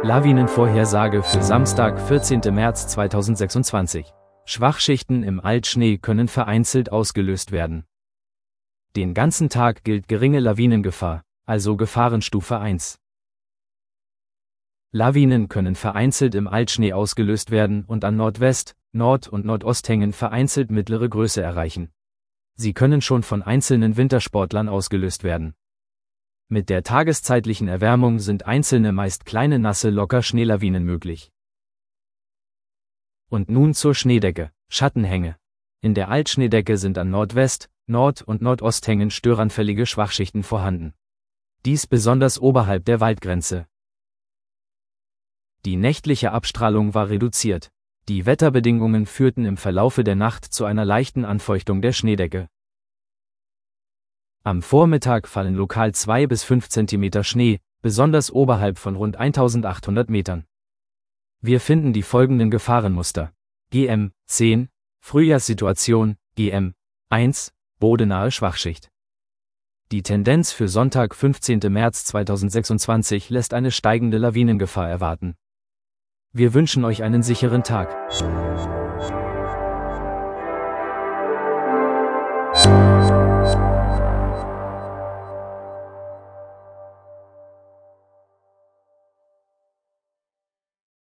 Lawinenvorhersage für Samstag, 14. März 2026. Schwachschichten im Altschnee können vereinzelt ausgelöst werden. Den ganzen Tag gilt geringe Lawinengefahr, also Gefahrenstufe 1. Lawinen können vereinzelt im Altschnee ausgelöst werden und an Nordwest-, Nord- und Nordosthängen vereinzelt mittlere Größe erreichen. Sie können schon von einzelnen Wintersportlern ausgelöst werden. Mit der tageszeitlichen Erwärmung sind einzelne meist kleine nasse Locker-Schneelawinen möglich. Und nun zur Schneedecke, Schattenhänge. In der Altschneedecke sind an Nordwest-, Nord- und Nordosthängen störanfällige Schwachschichten vorhanden. Dies besonders oberhalb der Waldgrenze. Die nächtliche Abstrahlung war reduziert. Die Wetterbedingungen führten im Verlaufe der Nacht zu einer leichten Anfeuchtung der Schneedecke. Am Vormittag fallen lokal 2 bis 5 cm Schnee, besonders oberhalb von rund 1800 Metern. Wir finden die folgenden Gefahrenmuster. GM 10, Frühjahrssituation, GM 1, bodenahe Schwachschicht. Die Tendenz für Sonntag, 15. März 2026 lässt eine steigende Lawinengefahr erwarten. Wir wünschen euch einen sicheren Tag.